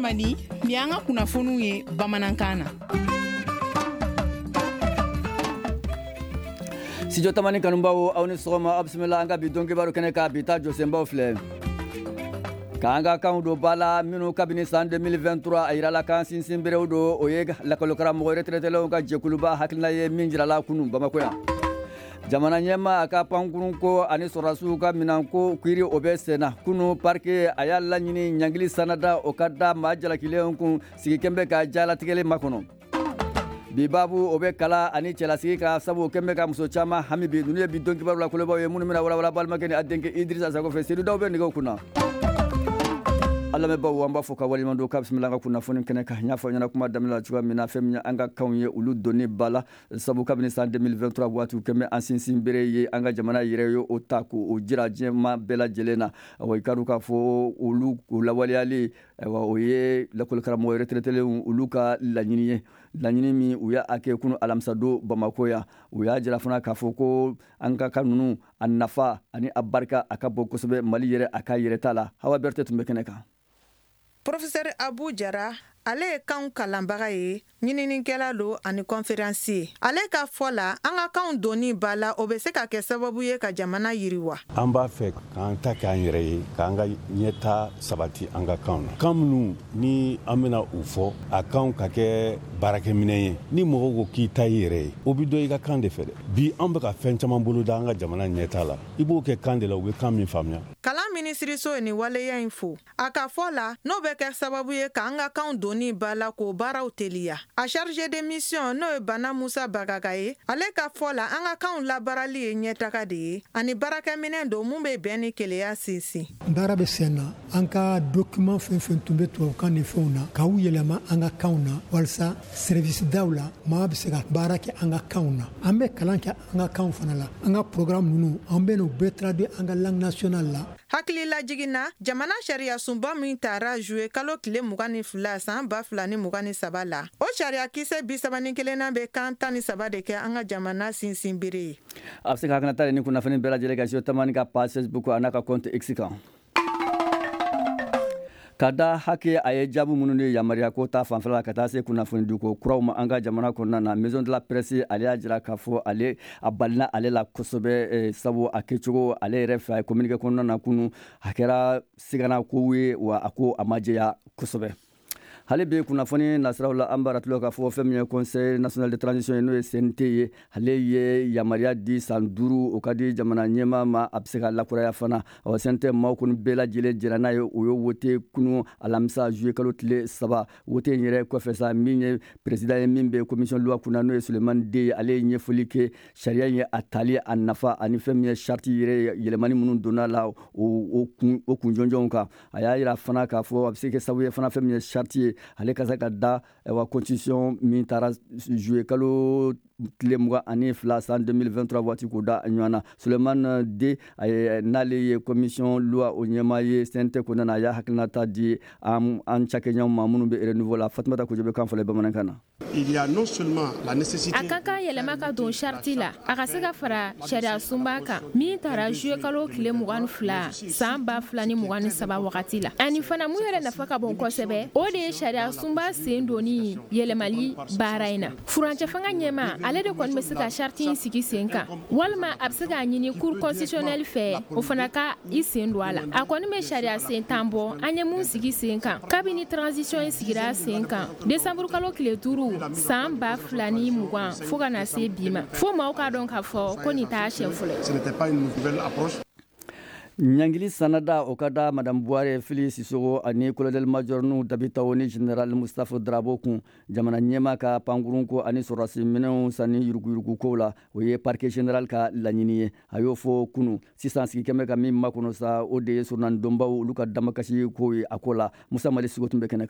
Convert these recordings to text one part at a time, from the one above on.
Mali ni an ka kunnafoniw ye bamanankan na. Studio Tamani kanubaw aw ni sɔgɔma a bisimila an ka bi don kibaru kɛnɛ ka bi ta jɔsenbaw filɛ. K'an ka kanw don ba la minnu kabini san 2023 a yirala kan sinsin berew don o ye lakɔlikaramɔgɔ retraitélenw ka jɛkuluba hakilina ye min jirala kunu Bamako yan. Jamana ɲɛma a ka pankurun ko ani sɔrɔdasiw ka minan ko kiiri o bɛ senna kunu parke a y'a laɲini ɲangili sanada o ka da maa jalakilenw kun sigikɛn bɛ ka jalatigɛli makɔnɔ. Bi babu o bɛ kala ani cɛlasigi ka sabu kɛn bɛ ka muso caman hami bi ninnu ye bi don kibaru la kolobaaw ye minnu bɛna walawala balimakɛ ni a denkɛ Idrissa Sako fɛ Seydou Daw bɛ nɛgɛw kunna. Ala lamɛnbaaw an b'a fɔ ka waleɲuman dɔn k'a bisimila an ka kunnafoni kɛnɛ kan n y'a fɔ aw ɲɛna kuma daminɛ la cogoya min na fɛn min ye an ka kanw ye olu donni ba la sabu kabini san 2023 waatiw kɛn bɛ an sinsin bere ye an ka jamana yɛrɛ ye o ta k'o jira diɲɛma bɛɛ lajɛlen na i ka dɔn k'a fɔ olu lawaleyali o ye lakɔlikaramɔgɔ retraitélenw olu ka laɲini ye laɲini min u y'a kɛ kunu alamisa don Bamako yan u y'a jira fana k'a fɔ ko an ka kan ninnu a nafa ani a barika a ka bon kosɛbɛ Mali yɛrɛ a ka yɛrɛ t'a la Hawa Berete tun bɛ kɛnɛ kan. Professeur Abu Jara ale ye kanw kalanbaga ye ɲininikɛla lo ani conférencier ale ka fɔ la an ka kanw donni ba la o bɛ se ka kɛ sababu ye ka jamana yiriwa an b'a fɛ k'an ta k'an yɛrɛ ye k'an ka ɲɛta sabati an ka kanw na kan minnu ni an bɛna u fɔ a kanw ka kɛ baarakɛminɛ ye ni mɔgɔ ko k'i ta i yɛrɛ ye o bi dɔn i ka kan de fɛ dɛ bi an bɛ ka fɛn caman bolo da an ka jamana ɲɛta la i b'o kɛ kan de la u bɛ kan min faamuya kalan minisiriso ye nin waleya in fo a ka fɔ la n'o bɛ kɛ sababu ye k'an ka kanw donni ba la k'o baaraw teliya a chargé de mission n'o ye Bana Musa Bagaga ye ale ka fɔ la an ka kanw labaarali ye ɲɛtaga de ye ani baarakɛminɛ don mun bɛ bɛn ni keleya sinsin baara bɛ sen na an ka document fɛn fɛn tun bɛ tubabukan ni fɛnw na k'u yɛlɛma an ka kanw na walasa service daw la maa bɛ se ka baara kɛ an ka kanw na an bɛ kalan kɛ an ka kanw fana la an ka programme ninnu an bɛ n'u bɛɛ traduit an ka langue nationale la hakili lajiginna jamana sariya sunba min taara juwe kalo tile 22 san 2023 la o sariya kisɛ 31 bɛ kan 13 de kɛ an ka jamana sinsin bere ye a bɛ se ka hakinata ni kunnafoni bɛɛ lajɛlen ka Studio Tamani ka page Facebook a n'a ka compte X kan ka da hakɛ a ye jaabi minnu de yamaruya ko ta fanfɛla la ka taa se kunnafoni diko kuraw ma an ka jamana kɔnɔna na Maison de la Presse ale y'a jira k'a fɔ ale a balina ale la kosɛbɛ sabu a kɛcogo ale yɛrɛ fɛ a ye communiqué kɔnɔna na kunu a kɛra sigana kow ye wa a ko a ma jɛya kosɛbɛ hali bi kunnafoni nasiraw la an b'a ratulɔ k'a fɔ fɛn min ye Conseil national de transition ye n'o ye CNT ye ale ye yamaruya di san 5 o ka di jamana ɲɛma ma a bɛ se ka lakuraya fana CNT maaw kɔni bɛɛ lajɛlen jɛra n'a ye o ye wote kunu alamisa juillet kalo tile 3 wote in yɛrɛ kɔfɛ sa min ye président ye min bɛ commission loi kunna n'o ye Sulemani Den ye ale ye ɲɛfɔli kɛ sariya in ye a tali a nafa ani fɛn min ye charte yɛrɛ yɛlɛmani minnu donna la o kun jɔnjɔnw kan a y'a jira fana k'a fɔ a bɛ se kɛ sababu ye fana fɛn min ye charte ye ale ka se ka da constitution min taara juillet kalo tile 22 san 2023 waati k'o da ɲɔgɔn na Sulemani Den n'ale ye commission loi o ɲɛmaa ye CNT kɔnɔna na a y'a hakilinata di an cakɛɲɔgɔnw ma minnu bɛ renouveau la Fatumata Kojo bɛ kan fɔlɔ bamanankan na. A ka kan yɛlɛma ka don charte la a ka se ka fara sariya sunba kan min taara juillet kalo tile 22 san 2023 wagati la ani fana mun yɛrɛ nafa ka bon kosɛbɛ o de ye sariya sunba sen donni yɛlɛmali baara in na furancɛ fanga ɲɛma ale de kɔni bɛ se ka charte in sigi sen kan walima a bɛ se k'a ɲini cour constitutionnelle fɛ o fana ka i sen don a la a kɔni bɛ sariya sen tan bɔ an ye mun sigi sen kan kabini transition in sigira sen kan décembre kalo tile 5 san 2020 fo ka na se bi ma fo maaw k'a dɔn k'a fɔ ko nin t'a siɲɛ fɔlɔ ɲangili sanada o ka da Madame Buhari Fili Sisoko ani colonel major nu dabitaw ni général Mustafa Drabo kun jamana ɲɛma ka pankurun ko ani sɔrɔdasi minɛnw sanni yuruguyurugu kow la o ye parquet général ka laɲini ye a y'o fɔ kunu sisan sigikɛn bɛ ka min makɔnɔ sa o de ye surunalidonbaw olu ka damakasi kow ye a ko la Musa Mali Sigo tun bɛ kɛnɛ kan.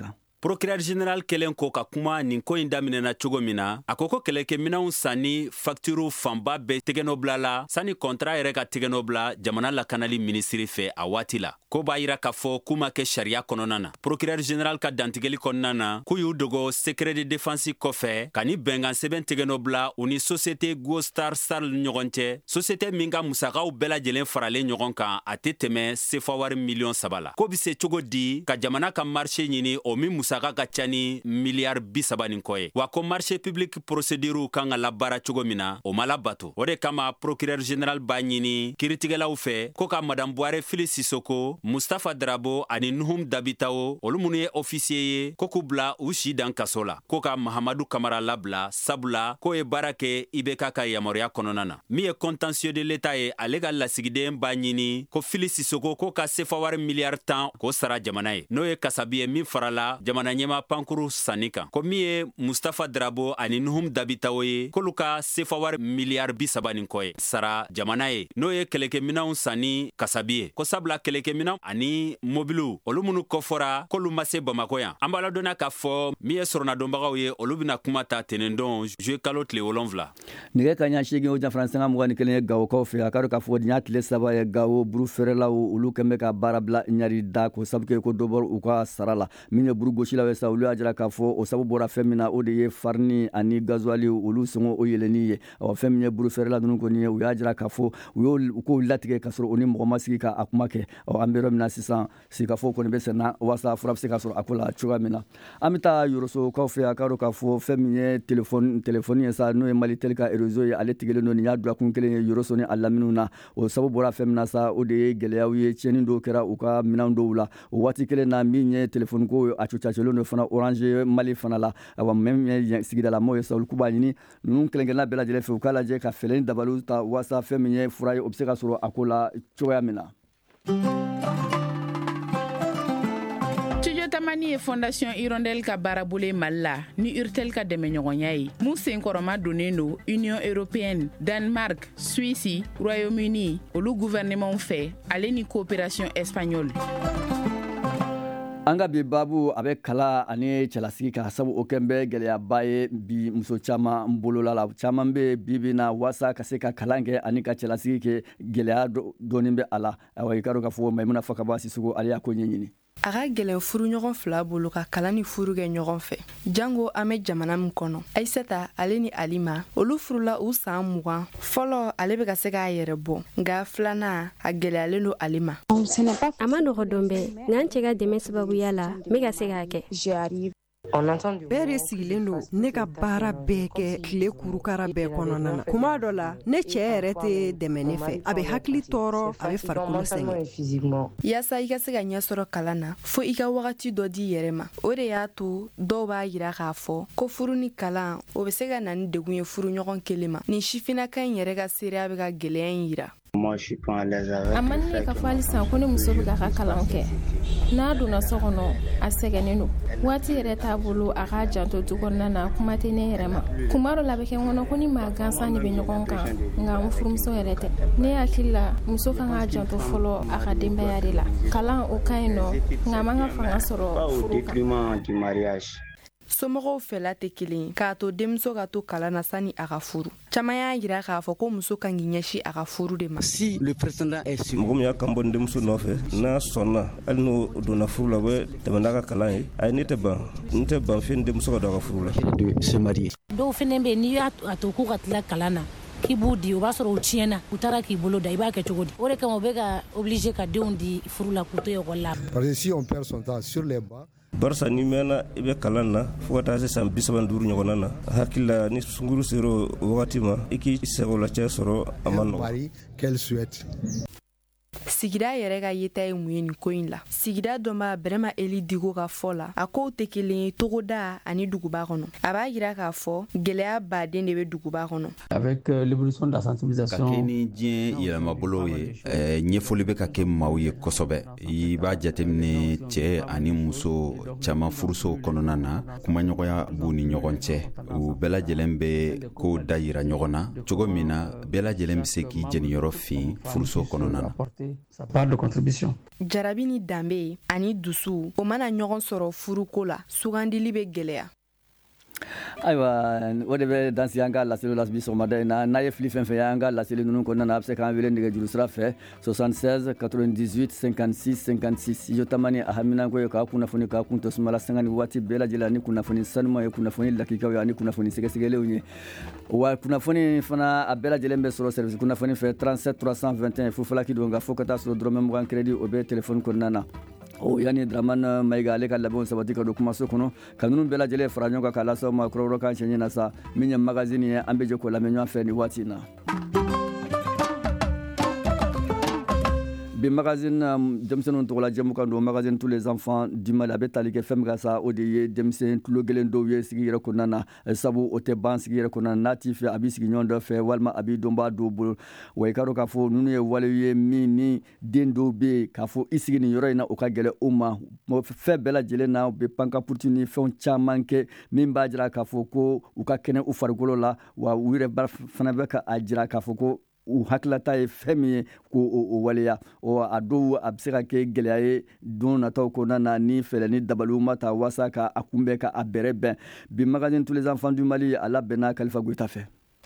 procureur général kelen ko ka kuma nin ko in daminɛna cogo min na a ko kɛlɛkɛminɛnw sanni facture fanba bɛ tɛgɛnɔbila la sani contrat yɛrɛ ka tɛgɛnɔbila jamana lakanali minisiri fɛ a waati la ko b'a yira k'a fɔ k'u ma kɛ sariya kɔnɔna na procureur général ka dantigɛli kɔnɔna na k'u y'u dogo secret de défense kɔfɛ ka ni bɛnkan sɛbɛn tɛgɛnɔbila u ni société Gostar Sal ni ɲɔgɔn cɛ société min ka musakaw bɛɛ lajɛlen faralen ɲɔgɔn kan a tɛ tɛmɛ sefa wari miliyɔn 3 la ko bi se cogo di ka jamana ka marché ɲini o min musaka ka ca ni miliyari 30 nin kɔ ye wa ko marché public procédure kan ka labaara cogo min na o ma labato o de kama procureur général b'a ɲini kiiritigɛlaw fɛ ko ka madame Boire Fili Sisoko Mustafa Darabo ani Nuhum Dabitao olu minnu ye officier ye ko k'u bila u si dan kaso la ko ka Mahamadu Kamara labila sabula ko ye baara kɛ IBK ka yamaruya kɔnɔna na min ye contentieux de l'État ye ale ka lasigiden b'a ɲini ko Fili Sisoko ko ka sefa wari miliyari 10 k'o sara jamana ye n'o ye kasabi ye min farala jamana ɲɛma pankuru sanni kan ko min ye Mustafa Darabo ani Nuhum Dabitao ye k'olu ka sefa wari miliyari 30 nin kɔ ye sara jamana ye n'o ye kɛlɛkɛminɛnw sanni kasabi ye ko sabula kɛlɛkɛminɛnw ani mobiliw olu minnu kɔfɔra k'olu ma se Bamako yan an b'a ladɔnna k'a fɔ min ye sɔrɔnadɔnbagaw ye olu bɛna kuma ta tɛnɛndon juillet kalo tile 7 nɛgɛ ka ɲa 8 o janfaran sanga 21 ye Gawokaw fɛ a ka dɔn k'a fɔ nin y'a tile 3 ye Gawo buru feerelaw olu kɛn bɛ ka baara bila ɲari da ko sabu kɛ ko dɔ bɔra u ka sara la min ye buru gosilaw ye sa olu y'a jira k'a fɔ o sabu bɔra fɛn min na o de ye farini ani gazuwali olu sɔngɔ o yɛlɛnni ye fɛn min ye buru feerela ninnu kɔni ye u y'a jira k'a fɔ u k'o latigɛ ka sɔrɔ u ni mɔgɔ ma sigi ka a kuma kɛ an bɛ yɔrɔ min na sisan sigikafɔ kɔni bɛ senna walasa fura bɛ se ka sɔrɔ a ko la cogoya min na an bɛ taa Yorosokaw fɛ a ka dɔn k'a fɔ fɛn min ye telefɔni ye sa n'o ye Malitel ka réseau ye ale tigɛlen don nin y'a dulakun kelen ye Yoroso ni a laminiw na o sabu bɔra fɛn min na sa o de ye gɛlɛyaw ye tiɲɛni dɔw kɛra u ka minɛn dɔw la o waati kelen na min ye telefɔni ko a cucacɛlen do fana Orange Mali fana la wa même ye sigidalamaw ye sa olu k'u b'a ɲini ninnu kelen-kelenna bɛɛ lajɛlen fɛ u k'a lajɛ ka fɛlɛ ni dabaliw ta walasa fɛn min ye fura ye o bɛ se ka sɔrɔ a ko la cogoya min na. Tamani ye Fondation Hirondelle ka baarabolo Mali la ni Urtel ka dɛmɛɲɔgɔnya ye mun senkɔrɔma donnen do Union Européenne, Danemark, Suisse, Royaume-Uni olu gouvernement fɛ ale ni coopération espagnole. An ka bi babu a bɛ kala ani cɛlasigi ka sabu o kɛn bɛ gɛlɛyaba ye bi muso caman bolola la caman bɛ bibi na wasa ka se ka kalan kɛ ani ka cɛlasigi kɛ gɛlɛya dɔɔnin bɛ a la awa i ka dɔn k'a fɔ Maimuna Fakaba Sisoko ale y'a ko ɲɛɲini. A ka gɛlɛn furu ɲɔgɔn fila bolo ka kalan ni furu kɛ ɲɔgɔn fɛ. Jango an bɛ jamana min kɔnɔ. Aisata ale ni Alima olu furula u san 20. Fɔlɔ ale bɛ ka se k'a yɛrɛ bɔ. Nka filanan a gɛlɛyalen do ale ma. A ma nɔgɔ dɔn bɛɛ. N'an cɛ ka dɛmɛ sababuya la n bɛ ka se k'a kɛ. Bɛɛ de sigilen do ne ka baara bɛɛ kɛ tile kurukara bɛɛ kɔnɔna na. Kuma dɔ la ne cɛ yɛrɛ tɛ dɛmɛ ne fɛ. A bɛ hakili tɔɔrɔ, a bɛ farikolo sɛgɛn. Yaasa i ka se ka ɲɛ sɔrɔ kalan na, fo i ka wagati dɔ di yɛrɛ ma. O de y'a to dɔw b'a yira k'a fɔ ko furu ni kalan o bɛ se ka na ni degun ye furu ɲɔgɔn kelen ma. Ni sifinaka in yɛrɛ ka seereya bɛ ka gɛlɛya in yira. A man ne ka fɔ halisa ko ne muso bɛ ka kalan kɛ n'a donna so kɔnɔ a sɛgɛnnen do waati yɛrɛ t'a bolo a k'a janto du kɔnɔna na kuma tɛ ne yɛrɛ ma kuma dɔ la bɛ kɛ n kɔnɔ ko ni maa gansan de bɛ ɲɔgɔn kan nka n furumuso yɛrɛ tɛ ne hakili la muso kan k'a janto fɔlɔ a ka denbaya de la kalan o ka ɲi nɔ nka a man ka fanga sɔrɔ furu kan. Somɔgɔw fɛla tɛ kelen k'a to denmuso ka to kalan na sani a ka furu. Caman y'a jira k'a fɔ ko muso kan k'i ɲɛsin a ka furu de ma. Mɔgɔ min y'a kan bɔ denmuso nɔfɛ n'a sɔnna hali n'o donna furu la bɛ tɛmɛ n'a ka kalan ye ayi ne tɛ ban fiye denmuso ka don a ka furu la. Dɔw fɛnɛ bɛ n'i y'a to k'u ka tila kalan na k'i b'u di o b'a sɔrɔ u tiɲɛna u taara k'i bolo da i b'a kɛ cogo di o de kama u bɛ ka obligé ka denw di furu la k'u to ekɔli la. Parce que si on perd son temps sur les bancs barisa ni mɛnna i bɛ kalan na fo ka taa se san 35 ɲɔgɔnna na hakili la ni sunkuru sera o wagati ma i k'i sɛgɛlac sɔrɔ a ma nɔgɔ. Sigida yɛrɛ ka yeta ye mun ye nin ko in la. Sigida dɔnba Brema Eli Digo ka fɔ la a kow tɛ kelen ye togoda ani duguba kɔnɔ. A b'a jira k'a fɔ gɛlɛya baden de bɛ duguba kɔnɔ. Avec l'évolution de la sensibilisation. Ka kɛ ni diɲɛ yɛlɛmabolo ye ɲɛfɔli bɛ ka kɛ maaw ye kosɛbɛ. I b'a jateminɛ cɛ ani muso caman furusow kɔnɔna na kumaɲɔgɔnya b'u ni ɲɔgɔn cɛ. U bɛɛ lajɛlen bɛ ko da yira ɲɔgɔn na cogo min na bɛɛ lajɛlen bɛ se k'i jeniyɔrɔ fin furuso kɔnɔna na. sa part de contribution. Jarabi ni danbe ani dusu o mana ɲɔgɔn sɔrɔ furuko la sugandili bɛ gwɛlɛya. Ayiwa o de bɛ dansi an ka laseli la bi sɔgɔmada in na n'a ye fili fɛn fɛn ye an ka laseli ninnu kɔnɔna na a bɛ se k'an wele nɛgɛjuru sira fɛ 76 98 56 56 studio tamani a haminanko ye k'a kunnafoni k'a kun to sumala sanga ni waati bɛɛ lajɛlen ni kunnafoni sanuma ye kunnafoni lakikaw ye ani kunnafoni sɛgɛsɛgɛlenw ye wa kunnafoni fana a bɛɛ lajɛlen bɛ sɔrɔ service kunnafoni fɛ 37 321 fufalaki don nka fo ka taa sɔrɔ dɔrɔmɛ 20 crédit o bɛ téléphone kɔnɔna na. Yani Dramane Maïga ale ka labɛnw sabati ka don kumaso kɔnɔ ka ninnu bɛɛ lajɛlen fara ɲɔgɔn kan k'a lase aw ma kɔrɔkɔrɔ kan cɛɲɛ na sa min ye magazine ye an bɛ jɛ k'o lamɛn ɲɔgɔn fɛ nin waati in na. Bi magazine denmisɛnninw tɔgɔ la jɛmukan don magazine tous les enfants du Mali a bɛ tali kɛ fɛn min ka sa o de ye denmisɛn tulo gɛlɛn dɔw ye sigi yɛrɛ kɔnɔna na sabu o tɛ ban sigi yɛrɛ kɔnɔna na n'a t'i fɛ a b'i sigi ɲɔgɔn dɔ fɛ walima a b'i dɔnbaa dɔw bolo wa i ka dɔn k'a fɔ ninnu ye wale ye min ni den dɔw bɛ yen k'a fɔ i sigi nin yɔrɔ in na o ka gɛlɛn u ma fɛn bɛɛ lajɛlen na u bɛ pankapuruti ni fɛnw caman kɛ min b'a jira k'a fɔ ko u ka kɛnɛ u farikolo la wa u yɛrɛ fana bɛ ka a jira k'a fɔ ko u hakilata ye fɛn min ye k'o waleya a dɔw a bɛ se ka kɛ gɛlɛya ye don nataw kɔnɔna na ni fɛɛrɛ ni dabaliw ma ta walasa ka a kunbɛn ka a bɛrɛ bɛn bi magazine tous les enfants du Mali a labɛnna Kalifa Goyita fɛ.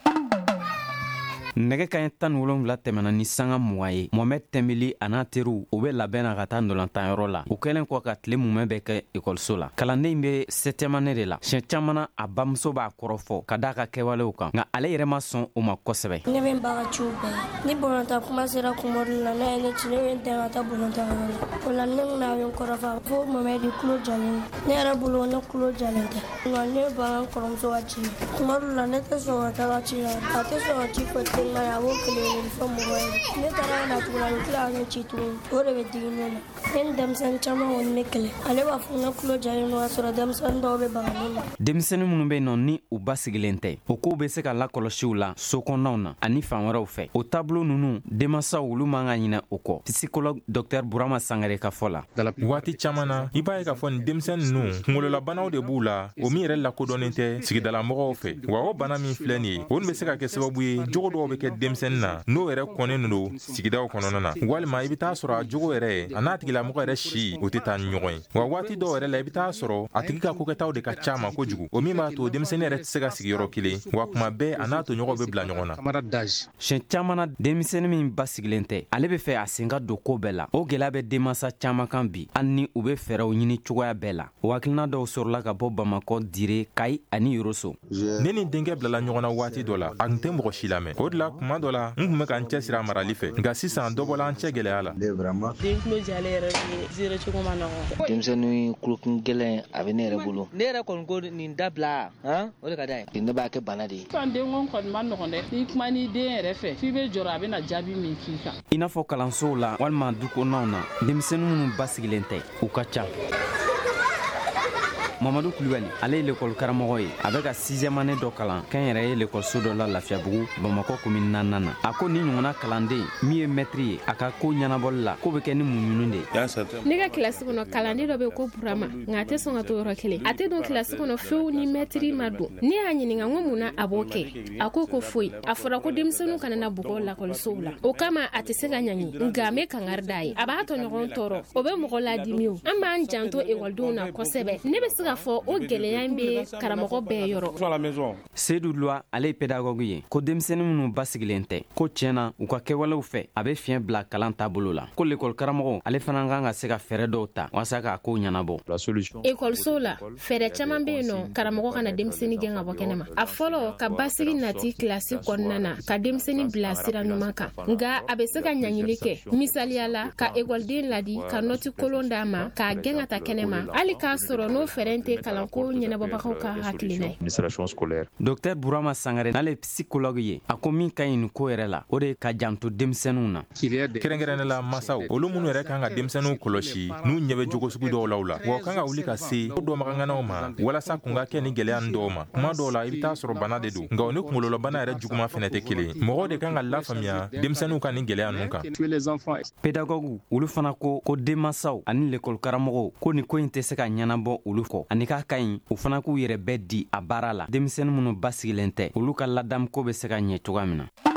Nɛgɛ kaɲɛ 17 tɛmɛna ni sanga 20 ye Mohamed Tembeli a n'a teriw u bɛ labɛn na ka taa ndolantanyɔrɔ la u kɛlen kɔ ka tile mumɛ bɛ kɛ ekɔliso la kalanden bɛ 7e année de la siɲɛ caman a bamuso b'a kɔrɔfɔ ka d'a ka kɛwalew kan nka ale yɛrɛ ma sɔn o ma kosɛbɛ. Ne bɛ n bagaciw bɛɛ ni bolonta kuma sera kumɔri la ne ye ne ci ne bɛ n tɛn ka taa bolontanyɔrɔ la o la ne bɛna bɛ n kɔrɔfa fo Mohamed kulo jalen ne yɛrɛ bolo ne kulo jalen tɛ nka ne b'a n kɔrɔmuso ka ci kumɔri la ne tɛ sɔn ka taa ka ci la a tɛ sɔn ka ci fɔ a b'o kelen fɔ mɔgɔ ye ne taara na tugula n tila ka ci tuguni o de bɛ digi ne la ne ni denmisɛnnin caman kɔni bɛ kɛlɛ ale b'a fɔ ne kulo jalen don ka sɔrɔ denmisɛnnin dɔw bɛ baga ne la. Denmisɛnnin minnu bɛ yen nɔ ni u ba sigilen tɛ o kow bɛ se ka lakɔlɔsiw la sokɔnɔnaw na ani fan wɛrɛw fɛ o taabolo ninnu denmansaw olu man ka ɲinɛ o kɔ psychologue Dr Burama Sangare ka fɔ la. Waati caman na i b'a ye k'a fɔ nin denmisɛnnin ninnu kunkololabanaw de b'u la o min yɛrɛ lakodɔnnen tɛ sigidala mɔgɔw fɛ wa o bana min filɛ nin ye o bɛ se ka kɛ sababu ye jogo dɔw bɛ kɛ denmisɛnnin na n'o yɛrɛ kɔnnen don sigidaw kɔnɔna na walima i bɛ taa sɔrɔ a jogo yɛrɛ a n'a tigilamɔgɔ yɛrɛ si o tɛ taa ni ɲɔgɔn ye wa waati dɔw yɛrɛ la i bɛ taa sɔrɔ a tigi ka kokɛtaw de ka ca ma kojugu o min b'a to denmisɛnnin yɛrɛ tɛ se ka sigi yɔrɔ kelen wa kuma bɛɛ a n'a toɲɔgɔnw bɛ bila ɲɔgɔn na. Siɲɛ caman na denmisɛnnin min ba sigilen tɛ ale bɛ fɛ a sen ka don ko bɛɛ la o gɛlɛya bɛ denmansa caman kan bi hali ni u bɛ fɛɛrɛw ɲini cogoya bɛɛ la o hakilina dɔw sɔrɔla ka bɔ Bamakɔ Dire Kayi ani Yoroso. Ne ni denkɛ bilala ɲɔgɔn na waati dɔ la a tun tɛ mɔgɔ si lamɛn o de la kuma dɔ la n tun bɛ ka n cɛ sira marali fɛ nka sisan dɔ bɔla an cɛ gɛlɛya la. Den kulo jalen yɛrɛ bɛ zere cogo ma nɔgɔ. Denmisɛnnin kulokun gɛlɛn a bɛ ne yɛrɛ bolo. Ne yɛrɛ kɔni ko nin dabila o de ka d'a ye. Ne b'a kɛ bana de ye. Kan den kɔni ma nɔgɔn dɛ n'i kuma n'i den yɛrɛ fɛ f'i bɛ jɔrɔ a bɛ na jaabi min k'i kan. I n'a fɔ kalansow la walima dukɔnɔnaw na denmisɛnnin minnu ba sigilen tɛ u ka ca. Mamadu Kulibali ale ye l'école karamɔgɔ ye a bɛ ka 6e année dɔ kalan kɛnyɛrɛ ye l'écoleso dɔ la Lafiyabugu Bamakɔ commune 4nan na a ko ni ɲɔgɔnna kalanden min ye maître ye a ka ko ɲɛnabɔli la ko bɛ kɛ ni muɲuni de ye. Ne ka kilasi kɔnɔ kalanden dɔ bɛ ko Burama nka a tɛ sɔn ka to yɔrɔ kelen a tɛ don kilasi kɔnɔ fewu ni maître ma don ne y'a ɲininka n ko mun na a b'o kɛ a ko foyi a fɔra ko denmisɛnninw kana na bugɔ lakɔlisow la o kama a tɛ se ka ɲangi nka n bɛ kangari d'a ye a b'a tɔɲɔgɔn tɔɔrɔ o bɛ mɔgɔ ladimi o an b'an janto ekɔlidenw na kosɛbɛ ne bɛ se ka fɔ o gɛlɛya in bɛ karamɔgɔ bɛɛ yɔrɔ. Seydou Loi ale ye pédagogue ye ko denmisɛnnin minnu ba sigilen tɛ ko tiɲɛna u ka kɛwalew fɛ a bɛ fiɲɛ bila kalan taabolo la ko l'école karamɔgɔ ale fana kan ka se ka fɛɛrɛ dɔw ta walasa k'a kow ɲɛnabɔ. Ekɔliso la fɛɛrɛ caman bɛ yen nɔ karamɔgɔ kana denmisɛnnin gɛn ka bɔ kɛnɛma a fɔlɔ ka basigi nati kilasi kɔnɔna na ka denmisɛnnin bila sira ɲuman kan nka a bɛ se ka ɲaɲini kɛ misaliya la ka ekɔliden ladi ka nɔti kolon d'a ma k'a gɛn ka ta kɛnɛma hali k'a sɔrɔ n'o fɛɛrɛ tɛ kalanko ɲɛnabɔbagaw ka hakilina ye. Dr Burama Sangare n'ale ye psychologue ye a ko min ka ɲi nin ko yɛrɛ la o de ka janto denmisɛnninw na. Kɛrɛnkɛrɛnnen la masaw olu minnu yɛrɛ kan ka denmisɛnninw kɔlɔsi n'u ɲɛ bɛ jogo sugu dɔw la u la wa kan ka wuli ka se ko dɔmaganganaw ma walasa kun ka kɛ ni gɛlɛya nin dɔw ma kuma dɔw la i bɛ taa sɔrɔ bana de don nka o ni kunkololabana yɛrɛ juguman fɛnɛ tɛ kelen mɔgɔw de kan ka lafaamuya denmisɛnninw ka nin gɛlɛya ninnu kan. Pédagogue olu fana ko denmansaw ani l'école karamɔgɔw ko nin ko in tɛ se ka ɲɛnabɔ olu kɔ ani k'a ka ɲi u fana k'u yɛrɛ bɛɛ di a baara la denmisɛnnin minnu ba sigilen tɛ olu ka ladamu ko bɛ se ka ɲɛ cogoya min na.